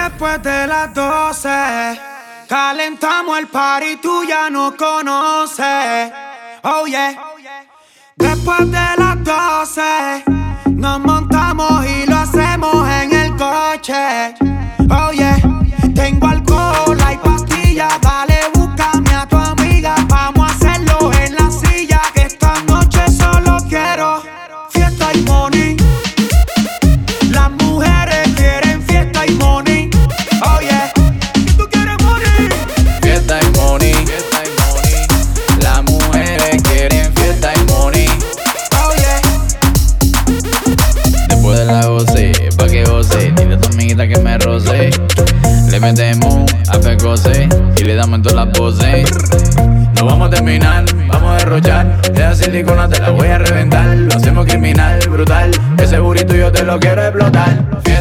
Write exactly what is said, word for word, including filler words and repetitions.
Después de las doce, calentamos el party, tú ya no conoces. Oh yeah. Después de las doce, nos montamos y lo hacemos en el coche. Oh yeah. Tengo alcohol, hay pastillas, dale, búscame a tu amiga. Vamos a hacerlo en la silla, que esta noche solo quiero fiesta y money. Las mujeres quieren fiesta y money. Oh yeah. ¿Qué tú quieres, money? Fiesta y money, fiesta y money. Las mujeres quieren fiesta y money. Oh yeah. Después de la goce, pa' que goce, dile a tu amiguita que me roce. Le metemos a pecose y le damos en todas las poses. No vamos a terminar, vamos a derrochar. Esa silicona te la voy a reventar. Lo hacemos criminal, brutal. Ese burrito yo te lo quiero explotar.